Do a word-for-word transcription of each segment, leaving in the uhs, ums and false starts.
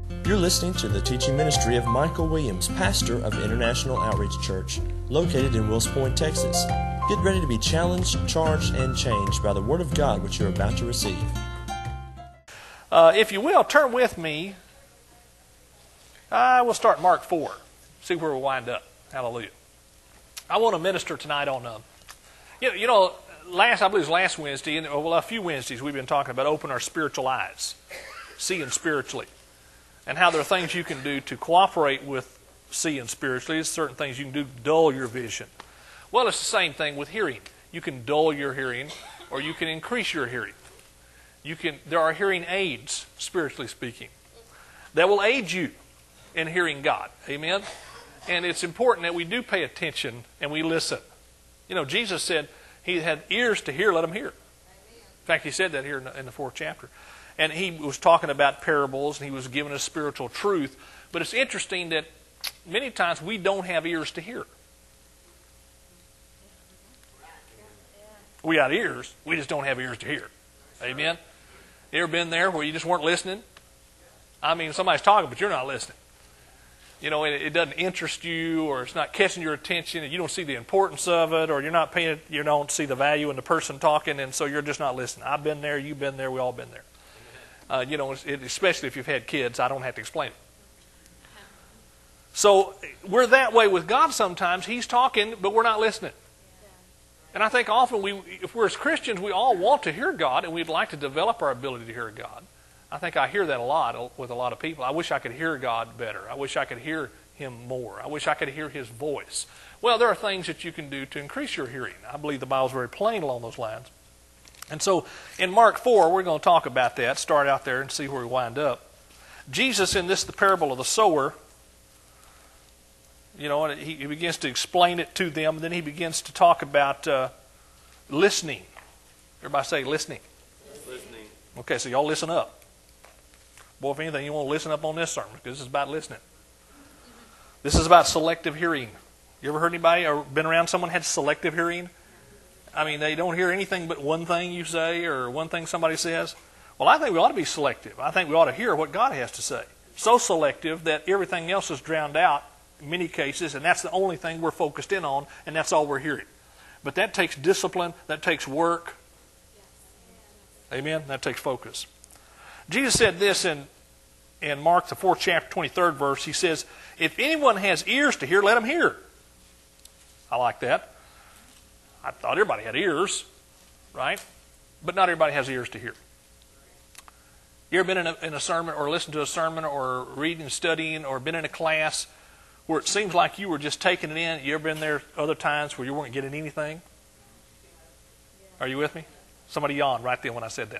You're listening to the teaching ministry of Michael Williams, pastor of International Outreach Church, located in Wills Point, Texas. Get ready to be challenged, charged, and changed by the Word of God which you're about to receive. Uh, if you will, turn with me. Uh, we'll start Mark four. See where we wind up. Hallelujah. I want to minister tonight on, uh, you know, you know, last I believe it was last Wednesday, and well, a few Wednesdays we've been talking about open our spiritual eyes, seeing spiritually, and how there are things you can do to cooperate with seeing spiritually. There's certain things you can do to dull your vision. Well, it's the same thing with hearing. You can dull your hearing, or you can increase your hearing. You can. There are hearing aids, spiritually speaking, that will aid you in hearing God. Amen? And it's important that we do pay attention and we listen. You know, Jesus said he had ears to hear, let him hear. In fact, he said that here in the, in the fourth chapter. And he was talking about parables, and he was giving us spiritual truth. But it's interesting that many times we don't have ears to hear. We got ears, we just don't have ears to hear. Amen? You ever been there where you just weren't listening? I mean, somebody's talking, but you're not listening. You know, it, it doesn't interest you, or it's not catching your attention, and you don't see the importance of it, or you're not paying, you don't see the value in the person talking, and so you're just not listening. I've been there, you've been there, we all been there. Uh, you know, it, especially if you've had kids, I don't have to explain it. So we're that way with God sometimes. He's talking, but we're not listening. And I think often we, if we're as Christians, we all want to hear God, and we'd like to develop our ability to hear God. I think I hear that a lot with a lot of people. I wish I could hear God better. I wish I could hear Him more. I wish I could hear His voice. Well, there are things that you can do to increase your hearing. I believe the Bible's very plain along those lines. And so in Mark four, we're going to talk about that, start out there and see where we wind up. Jesus, in this, the parable of the sower, you know, he, he begins to explain it to them, and then he begins to talk about uh, listening. Everybody say listening. Listening. Okay, so y'all listen up. Boy, if anything, you want to listen up on this sermon, because this is about listening. This is about selective hearing. You ever heard anybody or been around someone who had selective hearing? I mean, they don't hear anything but one thing you say or one thing somebody says. Well, I think we ought to be selective. I think we ought to hear what God has to say. So selective that everything else is drowned out in many cases, and that's the only thing we're focused in on, and that's all we're hearing. But that takes discipline. That takes work. Amen? That takes focus. Jesus said this in, in Mark, the fourth chapter, twenty-third verse. He says, if anyone has ears to hear, let him hear. I like that. I thought everybody had ears, right? But not everybody has ears to hear. You ever been in a, in a sermon or listened to a sermon or reading, studying, or been in a class where it seems like you were just taking it in? You ever been there other times where you weren't getting anything? Are you with me? Somebody yawned right then when I said that.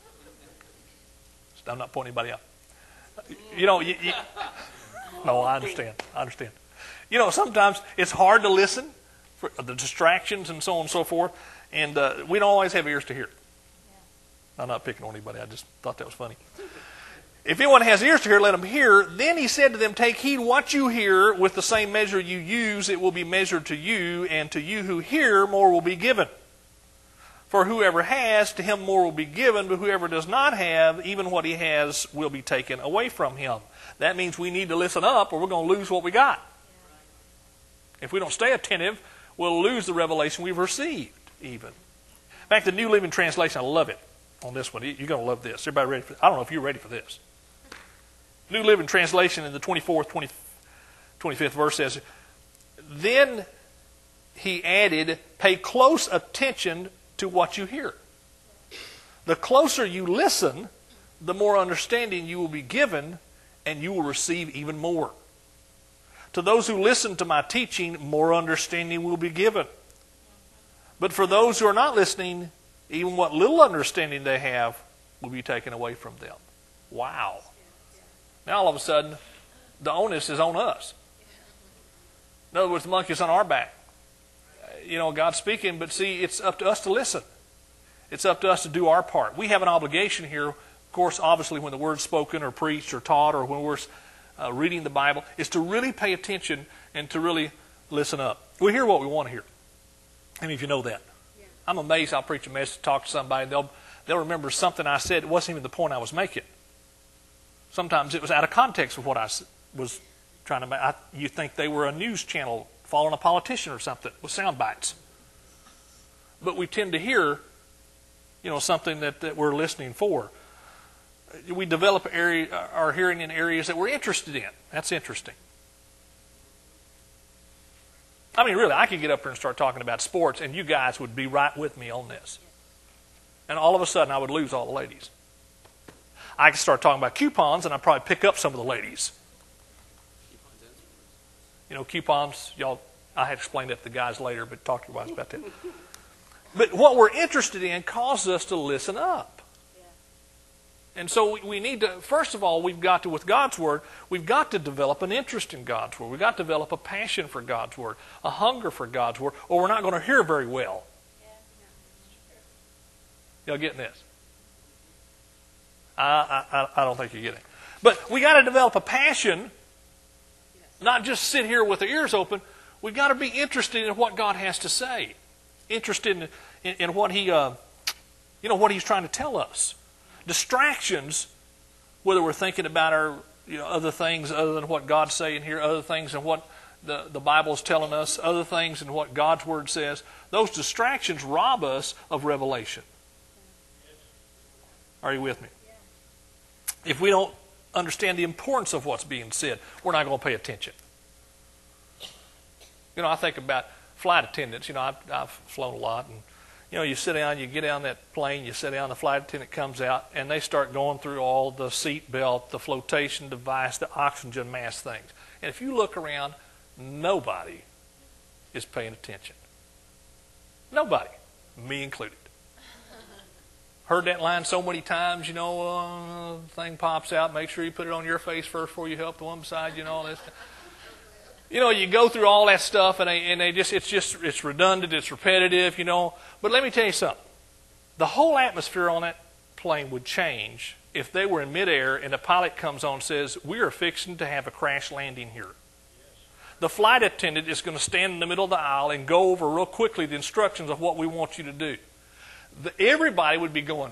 I'm not pointing anybody out. You know, you, you, no, I understand. I understand. You know, sometimes it's hard to listen for the distractions and so on and so forth, and uh, we don't always have ears to hear. I'm not picking on anybody. I just thought that was funny. If anyone has ears to hear, let him hear. Then he said to them, take heed what you hear. With the same measure you use, it will be measured to you, and to you who hear, more will be given. For whoever has, to him more will be given, but whoever does not have, even what he has will be taken away from him. That means we need to listen up, or we're going to lose what we got. If we don't stay attentive, we'll lose the revelation we've received, even. In fact, the New Living Translation, I love it on this one. You're going to love this. Everybody ready for this? I don't know if you're ready for this. New Living Translation in the twenty-fourth, twenty-fifth verse says, then he added, pay close attention to what you hear. The closer you listen, the more understanding you will be given, and you will receive even more. To those who listen to my teaching, more understanding will be given. But for those who are not listening, even what little understanding they have will be taken away from them. Wow. Now all of a sudden, the onus is on us. In other words, the monkey's on our back. You know, God's speaking, but see, it's up to us to listen. It's up to us to do our part. We have an obligation here, of course, obviously when the word's spoken or preached or taught or when we're uh, reading the Bible, is to really pay attention and to really listen up. We hear what we want to hear. I mean, if you know that. Yeah. I'm amazed I'll preach a message, talk to somebody, and they'll, they'll remember something I said. It wasn't even the point I was making. Sometimes it was out of context of what I was trying to make. I, you think they were a news channel following a politician or something with sound bites. But we tend to hear, you know, something that, that we're listening for. We develop area, our hearing in areas that we're interested in. That's interesting. I mean, really, I could get up here and start talking about sports, and you guys would be right with me on this. And all of a sudden, I would lose all the ladies. I could start talking about coupons, and I'd probably pick up some of the ladies. You know, coupons, y'all, I had to explain that to the guys later, but talk to your wives about that. But what we're interested in causes us to listen up. And so we, we need to, first of all, we've got to, with God's Word, we've got to develop an interest in God's Word. We've got to develop a passion for God's Word, a hunger for God's Word, or we're not going to hear very well. Y'all getting this? I, I, I don't think you're getting it. But we got to develop a passion, not just sit here with the ears open. We've got to be interested in what God has to say, interested in, in, in what He, uh, you know, what He's trying to tell us. Distractions, whether we're thinking about our, you know, other things other than what God's saying here, other things than what the, the Bible's telling us, other things than what God's Word says, those distractions rob us of revelation. Are you with me? If we don't understand the importance of what's being said, we're not going to pay attention. You know, I think about flight attendants. You know, I've, I've flown a lot, and you know, you sit down, you get down that plane, you sit down, the flight attendant comes out, and they start going through all the seat belt, the flotation device, the oxygen mask things. And if you look around, nobody is paying attention. Nobody, me included. Heard that line so many times, you know, uh, thing pops out, make sure you put it on your face first before you help the one beside you and all this. You know, you go through all that stuff, and they, and they just, it's just, it's redundant, it's repetitive, you know. But let me tell you something. The whole atmosphere on that plane would change if they were in midair and the pilot comes on and says, we are fixing to have a crash landing here. The flight attendant is going to stand in the middle of the aisle and go over real quickly the instructions of what we want you to do. The, everybody would be going.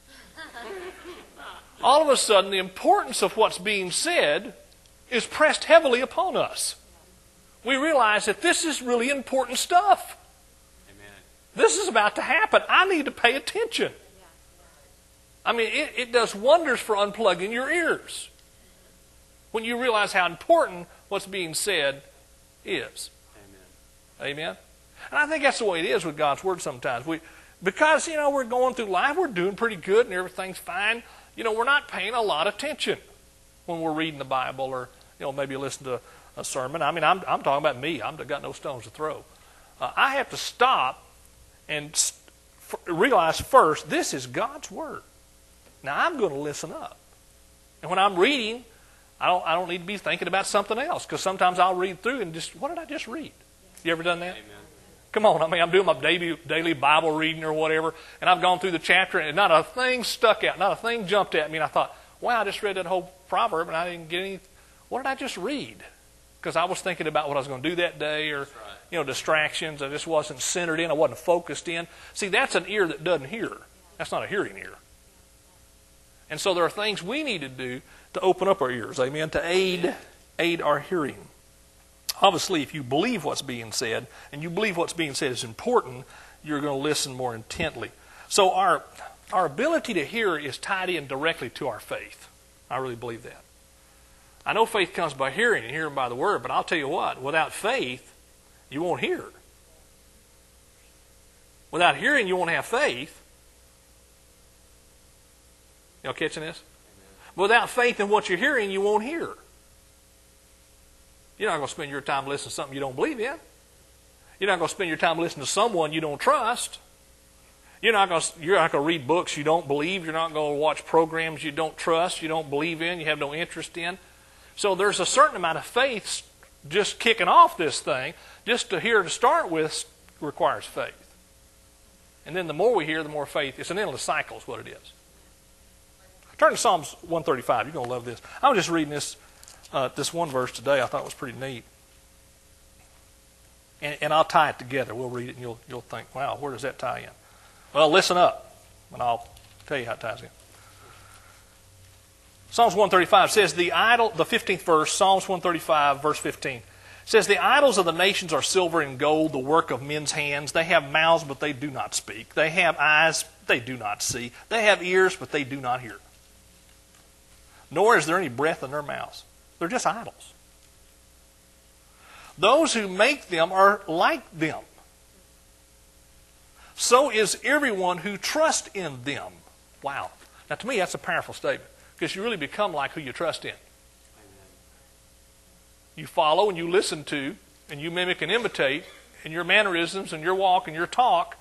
All of a sudden, the importance of what's being said is pressed heavily upon us. We realize that this is really important stuff. Amen. This is about to happen. I need to pay attention. I mean, it, it does wonders for unplugging your ears when you realize how important what's being said is. Amen. Amen. And I think that's the way it is with God's Word sometimes. We, because, you know, we're going through life, we're doing pretty good and everything's fine. You know, we're not paying a lot of attention when we're reading the Bible or, you know, maybe listen to a sermon. I mean, I'm, I'm talking about me. I've got no stones to throw. Uh, I have to stop and st- realize first, this is God's Word. Now, I'm going to listen up. And when I'm reading, I don't, I don't need to be thinking about something else, because sometimes I'll read through and just, what did I just read? You ever done that? Amen. Come on, I mean, I'm doing my daily, daily Bible reading or whatever, and I've gone through the chapter, and not a thing stuck out, not a thing jumped at me, and I thought, wow, I just read that whole proverb, and I didn't get any, what did I just read? Because I was thinking about what I was going to do that day, or, right. you know, distractions. I just wasn't centered in. I wasn't focused in. See, that's an ear that doesn't hear. That's not a hearing ear. And so there are things we need to do to open up our ears, amen, to aid, aid our hearing. Obviously, if you believe what's being said, and you believe what's being said is important, you're going to listen more intently. So our, our ability to hear is tied in directly to our faith. I really believe that. I know faith comes by hearing and hearing by the Word, but I'll tell you what, without faith, you won't hear. Without hearing, you won't have faith. Y'all catching this? But without faith in what you're hearing, you won't hear. You're not going to spend your time listening to something you don't believe in. You're not going to spend your time listening to someone you don't trust. You're not going to, you're not going to read books you don't believe. You're not going to watch programs you don't trust, you don't believe in, you have no interest in. So there's a certain amount of faith just kicking off this thing. Just to hear to start with requires faith. And then the more we hear, the more faith. It's an endless cycle is what it is. Turn to Psalms one thirty-five. You're going to love this. I was just reading this uh, this one verse today. I thought it was pretty neat. And, and I'll tie it together. We'll read it and you'll, you'll think, wow, where does that tie in? Well, listen up, and I'll tell you how it ties in. Psalms one thirty-five says the idol, the fifteenth verse, Psalms one thirty-five, verse fifteen, says the idols of the nations are silver and gold, the work of men's hands. They have mouths, but they do not speak. They have eyes, but they do not see. They have ears, but they do not hear. Nor is there any breath in their mouths. They're just idols. Those who make them are like them. So is everyone who trusts in them. Wow. Now to me that's a powerful statement, because you really become like who you trust in. You follow and you listen to, and you mimic and imitate, and your mannerisms and your walk and your talk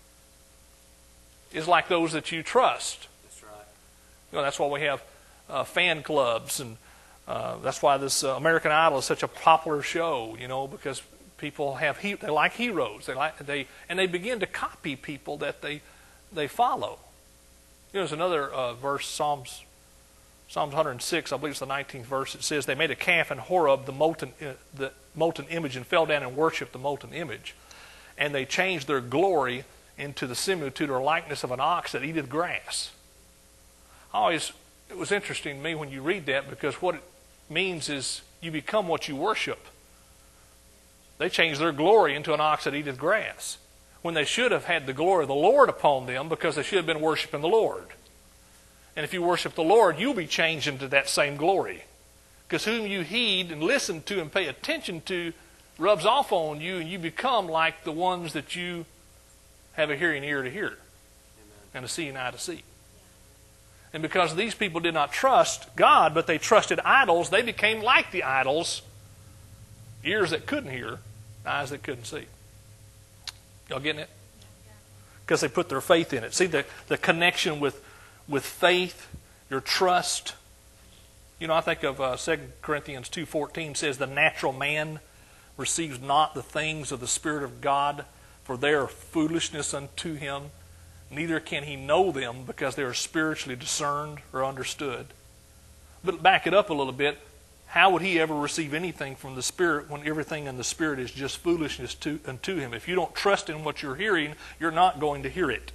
is like those that you trust. That's right. You know, that's why we have uh, fan clubs, and uh, that's why this uh, American Idol is such a popular show. You know, because people have he- they like heroes. They like they and they begin to copy people that they they follow. You know, there's another uh, verse, Psalms. Psalms one oh six, I believe it's the nineteenth verse, it says, they made a calf in Horeb, the molten, uh, the molten image, and fell down and worshipped the molten image. And they changed their glory into the similitude or likeness of an ox that eateth grass. I always, it was interesting to me when you read that, because what it means is you become what you worship. They changed their glory into an ox that eateth grass, when they should have had the glory of the Lord upon them, because they should have been worshiping the Lord. And if you worship the Lord, you'll be changed into that same glory. Because whom you heed and listen to and pay attention to rubs off on you, and you become like the ones that you have a hearing ear to hear. Amen. And a seeing eye to see. And because these people did not trust God, but they trusted idols, they became like the idols. Ears that couldn't hear, eyes that couldn't see. Y'all getting it? Because they put their faith in it. See the, the connection with with faith, your trust. You know, I think of uh, Second Corinthians two fourteen says, the natural man receives not the things of the Spirit of God, for they are foolishness unto him. Neither can he know them, because they are spiritually discerned or understood. But back it up a little bit. How would he ever receive anything from the Spirit when everything in the Spirit is just foolishness to, unto him? If you don't trust in what you're hearing, you're not going to hear it.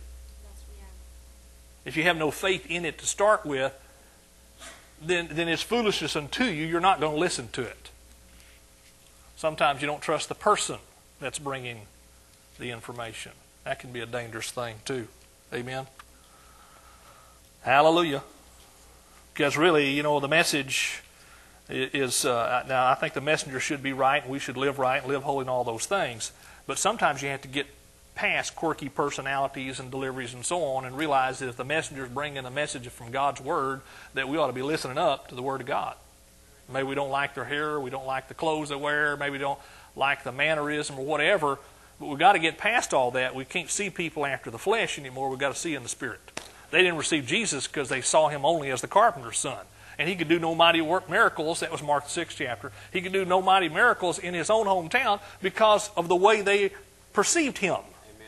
If you have no faith in it to start with, then, then it's foolishness unto you. You're not going to listen to it. Sometimes you don't trust the person that's bringing the information. That can be a dangerous thing too. Amen? Hallelujah. Because really, you know, the message is, uh, now I think the messenger should be right, and we should live right and live holy and all those things. But sometimes you have to get past quirky personalities and deliveries and so on, and realize that if the messenger is bringing a message from God's Word, that we ought to be listening up to the Word of God. Maybe we don't like their hair, we don't like the clothes they wear, maybe we don't like the mannerism or whatever, but we've got to get past all that. We can't see people after the flesh anymore. We've got to see in the Spirit. They didn't receive Jesus because they saw him only as the carpenter's son. And he could do no mighty work miracles. That was Mark the sixth chapter. He could do no mighty miracles in his own hometown because of the way they perceived him.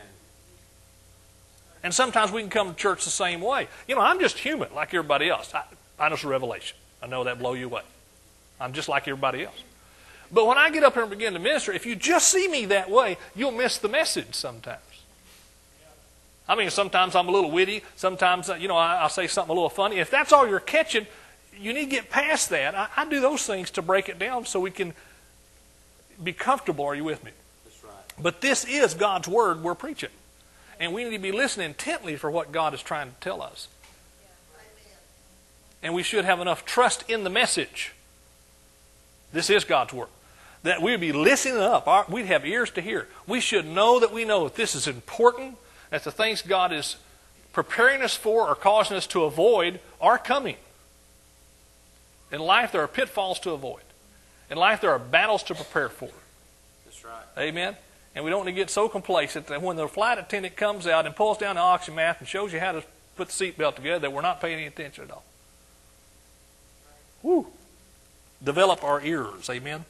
And sometimes we can come to church the same way. You know, I'm just human like everybody else. I, I know it's a revelation. I know that blow you away. I'm just like everybody else. But when I get up here and begin to minister, if you just see me that way, you'll miss the message sometimes. I mean, sometimes I'm a little witty. Sometimes, you know, I, I'll say something a little funny. If that's all you're catching, you need to get past that. I, I do those things to break it down so we can be comfortable. Are you with me? That's right. But this is God's Word we're preaching. And we need to be listening intently for what God is trying to tell us. And we should have enough trust in the message. This is God's Word. That we would be listening up. Our, we'd have ears to hear. We should know that we know that this is important, that the things God is preparing us for or causing us to avoid are coming. In life, there are pitfalls to avoid. In life, there are battles to prepare for. That's right. Amen? And we don't want to get so complacent that when the flight attendant comes out and pulls down the oxygen mask and shows you how to put the seatbelt together, that we're not paying any attention at all. Woo! Develop our ears. Amen?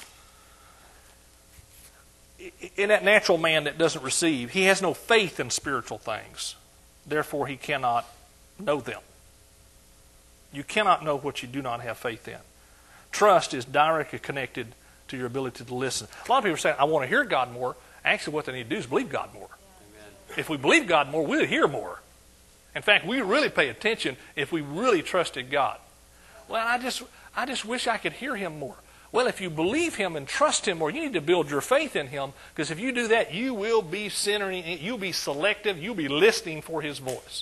In that natural man that doesn't receive, he has no faith in spiritual things. Therefore, he cannot know them. You cannot know what you do not have faith in. Trust is directly connected to your ability to listen. A lot of people say, I want to hear God more. Actually, what they need to do is believe God more. Amen. If we believe God more, we'll hear more. In fact, we really pay attention if we really trusted God. well, I just, I just wish I could hear him more. Well, if you believe him and trust him more, you need to build your faith in him, because if you do that, you will be centering, you'll be selective, you'll be listening for his voice.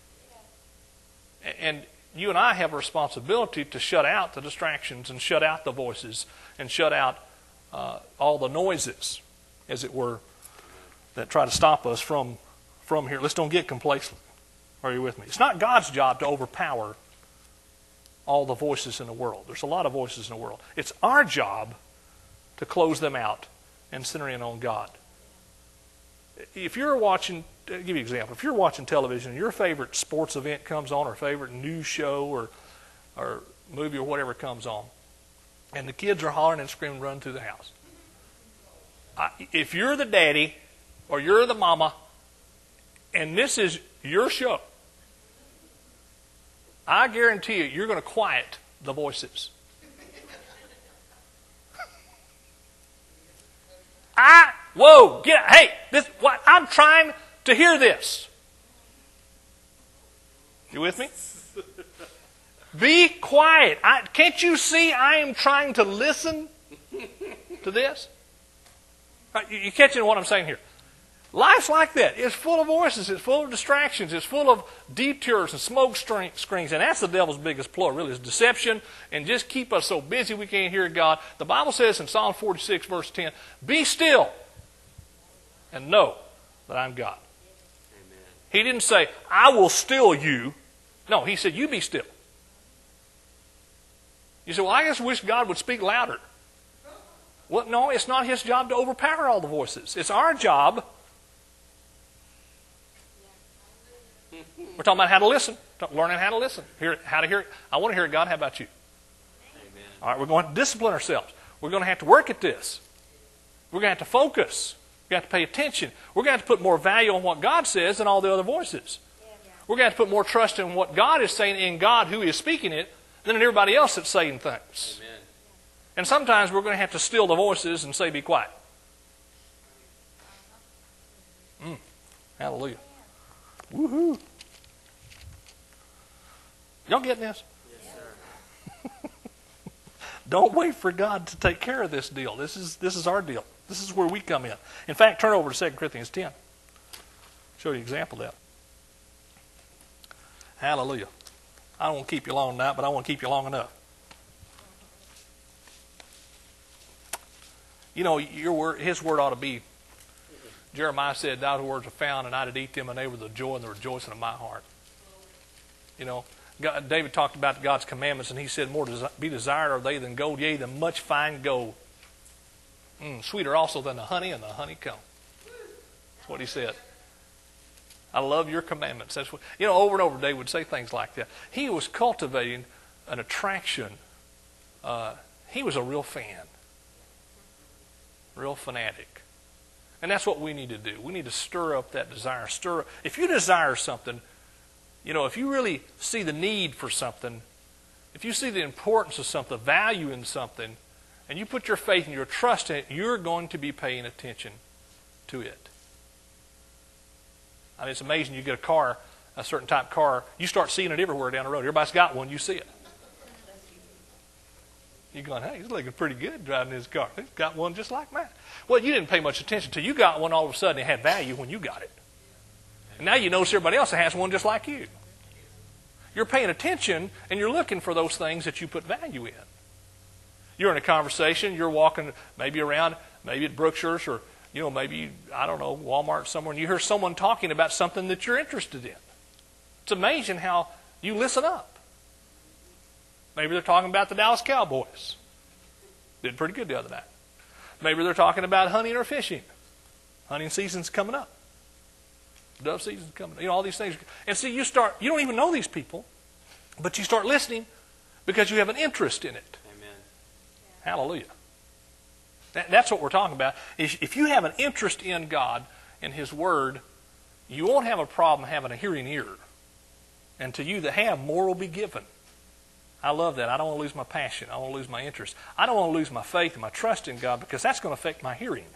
And you and I have a responsibility to shut out the distractions and shut out the voices and shut out uh, all the noises, as it were, that try to stop us from, from here. Let's don't get complacent. Are you with me? It's not God's job to overpower all the voices in the world. There's a lot of voices in the world. It's our job to close them out and center in on God. If you're watching, I'll give you an example. If you're watching television and your favorite sports event comes on, or favorite news show or or movie or whatever comes on, and the kids are hollering and screaming, run through the house. I, if you're the daddy or you're the mama and this is your show, I guarantee you, you're going to quiet the voices. I, whoa, get, hey, this, what, I'm trying to hear this. You with me? Be quiet. I, can't you see I am trying to listen to this? You, you catching what I'm saying here? Life's like that. It's full of voices. It's full of distractions. It's full of detours and smoke screens. And that's the devil's biggest ploy, really, is deception and just keep us so busy we can't hear God. The Bible says in Psalm forty-six, verse ten, be still and know that I'm God. Amen. He didn't say, I will still you. No, he said, you be still. You say, well, I just wish God would speak louder. Well, no, it's not his job to overpower all the voices. It's our job. We're talking about how to listen, learning how to listen, hear, how to hear it. I want to hear it, God. How about you? Amen. All right, we're going to discipline ourselves. We're going to have to work at this. We're going to have to focus. We're going to have to pay attention. We're going to have to put more value on what God says than all the other voices. Yeah, yeah. We're going to have to put more trust in what God is saying in God, who is speaking it, than in everybody else that's saying things. Amen. And sometimes we're going to have to still the voices and say, be quiet. Mm. Hallelujah. Woohoo. Y'all getting this? Yes, sir. Don't wait for God to take care of this deal. This is this is our deal. This is where we come in. In fact, turn over to Second Corinthians ten. Show you an example of that. Hallelujah. I don't want to keep you long tonight, but I want to keep you long enough. You know, your word, his word ought to be, Jeremiah said, thy words are found, and I did eat them, and they were the joy and the rejoicing of my heart. You know, God, David talked about God's commandments, and he said, more desi- be desired are they than gold, yea, than much fine gold. Mm, sweeter also than the honey and the honeycomb. That's what he said. I love your commandments. That's what, you know, over and over David would say things like that. He was cultivating an attraction. Uh, he was a real fan. Real fanatic. And that's what we need to do. We need to stir up that desire. Stir up. If you desire something, you know, if you really see the need for something, if you see the importance of something, the value in something, and you put your faith and your trust in it, you're going to be paying attention to it. I mean, it's amazing. You get a car, a certain type of car, you start seeing it everywhere down the road. Everybody's got one, you see it. You're going, hey, he's looking pretty good driving his car. He's got one just like mine. Well, you didn't pay much attention till you got one. All of a sudden, it had value when you got it. And now you notice everybody else that has one just like you. You're paying attention, and you're looking for those things that you put value in. You're in a conversation. You're walking maybe around, maybe at Brookshire's, or you know, maybe, I don't know, Walmart somewhere, and you hear someone talking about something that you're interested in. It's amazing how you listen up. Maybe they're talking about the Dallas Cowboys. Did pretty good the other night. Maybe they're talking about hunting or fishing. Hunting season's coming up. Dove season's coming up. You know, all these things. And see, you start, you don't even know these people, but you start listening because you have an interest in it. Amen. Hallelujah. That, that's what we're talking about. If, if you have an interest in God and His Word, you won't have a problem having a hearing ear. And to you that have, more will be given. I love that. I don't want to lose my passion. I don't want to lose my interest. I don't want to lose my faith and my trust in God, because that's going to affect my hearing.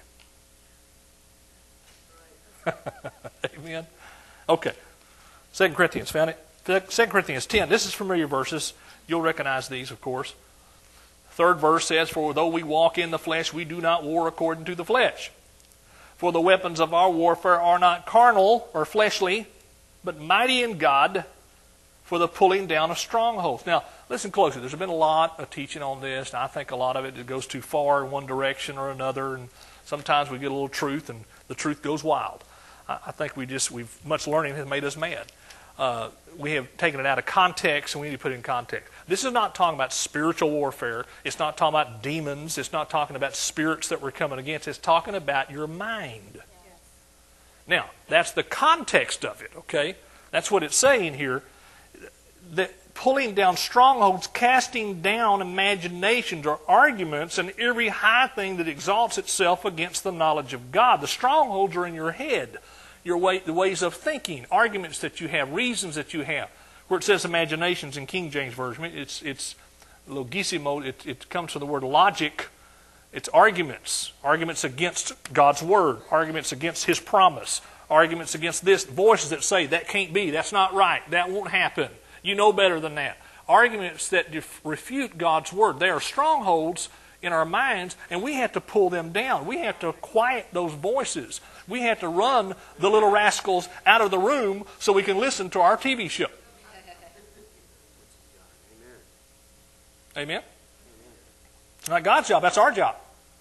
Amen. Okay. Second Corinthians, found it? Second Corinthians ten. This is familiar verses. You'll recognize these, of course. Third verse says, "For though we walk in the flesh, we do not war according to the flesh. For the weapons of our warfare are not carnal or fleshly, but mighty in God for the pulling down of strongholds." Now, listen closely. There's been a lot of teaching on this, and I think a lot of it, it goes too far in one direction or another, and sometimes we get a little truth, and the truth goes wild. I, I think we just, we've much learning has made us mad. Uh, we have taken it out of context, and we need to put it in context. This is not talking about spiritual warfare. It's not talking about demons. It's not talking about spirits that we're coming against. It's talking about your mind. Yes. Now, that's the context of it, okay? That's what it's saying here. That pulling down strongholds, casting down imaginations or arguments, and every high thing that exalts itself against the knowledge of God. The strongholds are in your head. Your way, the ways of thinking, arguments that you have, reasons that you have. Where it says imaginations in King James Version, it's it's logissimo. It, it comes from the word logic. It's arguments, arguments against God's word, arguments against His promise, arguments against this. Voices that say that can't be, that's not right, that won't happen. You know better than that. Arguments that refute God's word. They are strongholds in our minds, and we have to pull them down. We have to quiet those voices. We have to run the little rascals out of the room so we can listen to our T V show. Amen? It's not God's job. That's our job.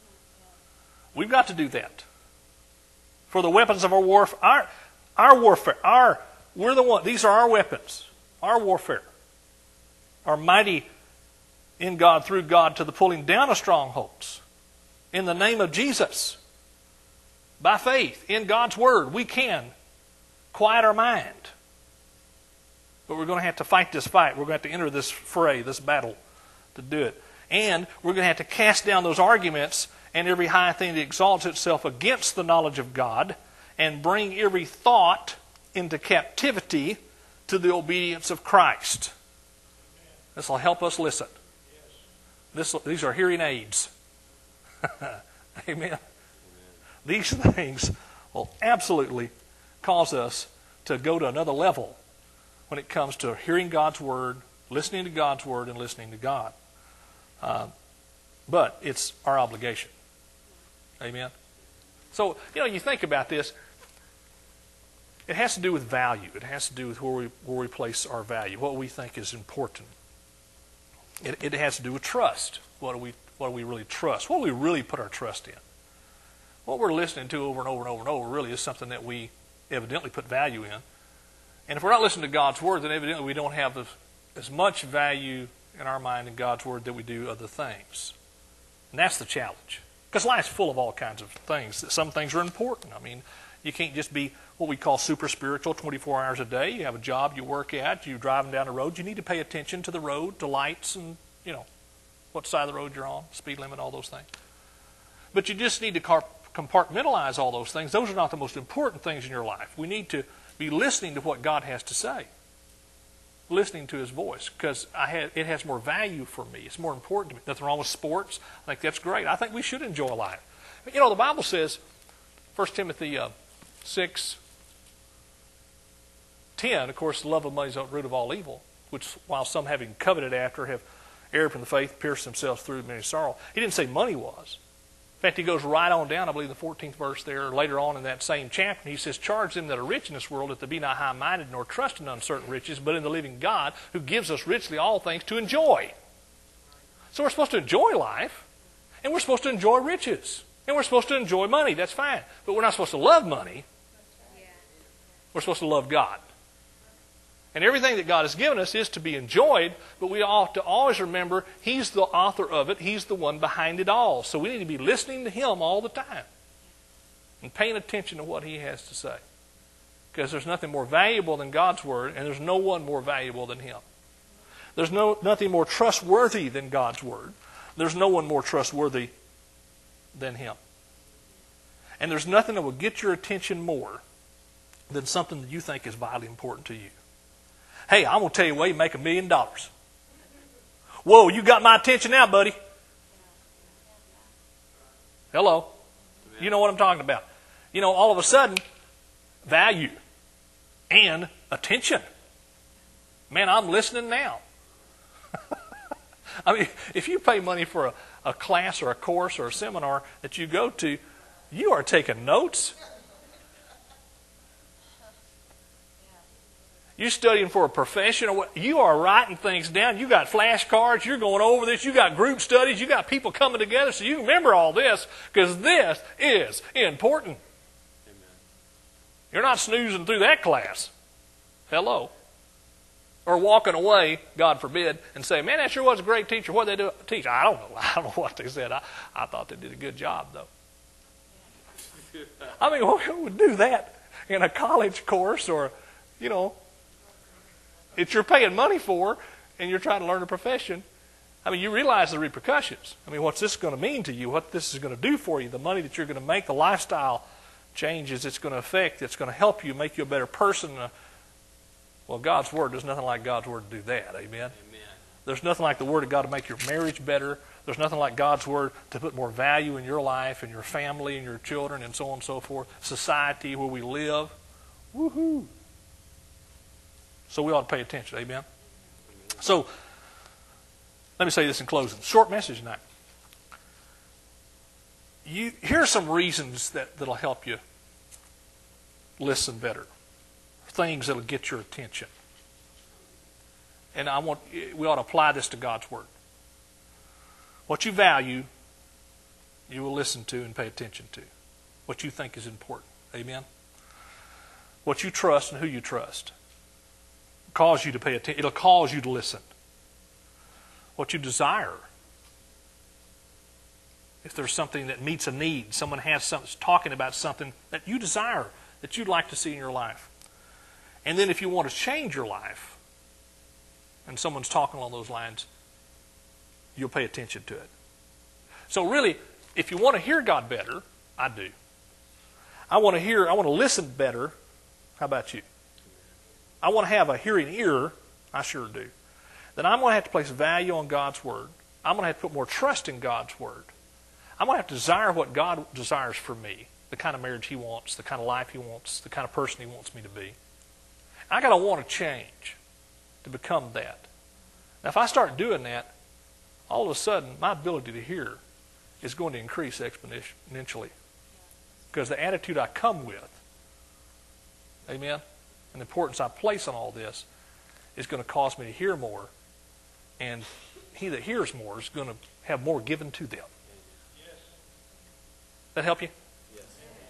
We've got to do that. For the weapons of our warfare, our, our warfare, our, we're the one, these are our weapons, our warfare, are mighty in God, through God, to the pulling down of strongholds. In the name of Jesus, by faith, in God's Word, we can quiet our mind. But we're going to have to fight this fight. We're going to have to enter this fray, this battle, to do it. And we're going to have to cast down those arguments and every high thing that exalts itself against the knowledge of God, and bring every thought into captivity to the obedience of Christ. This will help us listen. This, these are hearing aids. Amen. These things will absolutely cause us to go to another level when it comes to hearing God's Word, listening to God's Word, and listening to God. Uh, but it's our obligation. Amen. So, you know, you think about this. It has to do with value. It has to do with where we where we place our value, what we think is important. It, it has to do with trust. What do we what do we really trust? What do we really put our trust in? What we're listening to over and over and over and over really is something that we evidently put value in. And if we're not listening to God's Word, then evidently we don't have as, as much value in our mind in God's Word that we do other things. And that's the challenge. Because life's full of all kinds of things. Some things are important. I mean, you can't just be what we call super spiritual twenty-four hours a day. You have a job you work at, you're driving down the road. You need to pay attention to the road, to lights, and, you know, what side of the road you're on, speed limit, all those things. But you just need to compartmentalize all those things. Those are not the most important things in your life. We need to be listening to what God has to say. Listening to His voice, because I had, it has more value for me. It's more important to me. Nothing wrong with sports. I think that's great. I think we should enjoy life. But, you know, the Bible says, First Timothy uh, six ten, of course, the love of money is the root of all evil, which while some having coveted after have erred from the faith, pierced themselves through many sorrow. He didn't say money was. In fact, he goes right on down, I believe the fourteenth verse there, later on in that same chapter, and he says, "Charge them that are rich in this world that they be not high-minded, nor trust in uncertain riches, but in the living God, who gives us richly all things to enjoy." So we're supposed to enjoy life, and we're supposed to enjoy riches, and we're supposed to enjoy money. That's fine. But we're not supposed to love money. We're supposed to love God. And everything that God has given us is to be enjoyed, but we ought to always remember He's the author of it. He's the one behind it all. So we need to be listening to Him all the time and paying attention to what He has to say. Because there's nothing more valuable than God's Word, and there's no one more valuable than Him. There's no nothing more trustworthy than God's Word. There's no one more trustworthy than Him. And there's nothing that will get your attention more than something that you think is vitally important to you. Hey, I'm going to tell you a way to make a million dollars. Whoa, you got my attention now, buddy. Hello. You know what I'm talking about. You know, all of a sudden, value and attention. Man, I'm listening now. I mean, if you pay money for a, a class or a course or a seminar that you go to, you are taking notes. You're studying for a profession, or what, you are writing things down. You got flashcards. You're going over this. You got group studies. You got people coming together, so you remember all this because this is important. Amen. You're not snoozing through that class. Hello. Or walking away, God forbid, and say, "Man, that sure was a great teacher. What did they do teach?" I don't know. I don't know what they said. I, I thought they did a good job, though. I mean, who would do that in a college course or, you know, if you're paying money for and you're trying to learn a profession? I mean, you realize the repercussions. I mean, what's this going to mean to you? What this is going to do for you? The money that you're going to make, the lifestyle changes it's going to affect. It's going to help you, make you a better person. Well, God's Word, there's nothing like God's Word to do that. Amen? Amen. There's nothing like the Word of God to make your marriage better. There's nothing like God's Word to put more value in your life and your family and your children and so on and so forth. Society where we live. Woohoo! So we ought to pay attention. Amen? So, let me say this in closing. Short message tonight. You, here are some reasons that, that'll help you listen better. Things that'll get your attention. And I want we ought to apply this to God's Word. What you value, you will listen to and pay attention to. What you think is important. Amen? What you trust and who you trust. Cause you to pay attention. It'll cause you to listen. What you desire. If there's something that meets a need, someone has something talking about something that you desire, that you'd like to see in your life. And then if you want to change your life, and someone's talking along those lines, you'll pay attention to it. So really, if you want to hear God better, I do. I want to hear, I want to listen better. How about you? I want to have a hearing ear. I sure do. Then I'm going to have to place value on God's Word. I'm going to have to put more trust in God's Word. I'm going to have to desire what God desires for me, the kind of marriage He wants, the kind of life He wants, the kind of person He wants me to be. I got to want to change to become that. Now, if I start doing that, all of a sudden, my ability to hear is going to increase exponentially. Because the attitude I come with, amen, and the importance I place on all this is going to cause me to hear more. And he that hears more is going to have more given to them. That help you?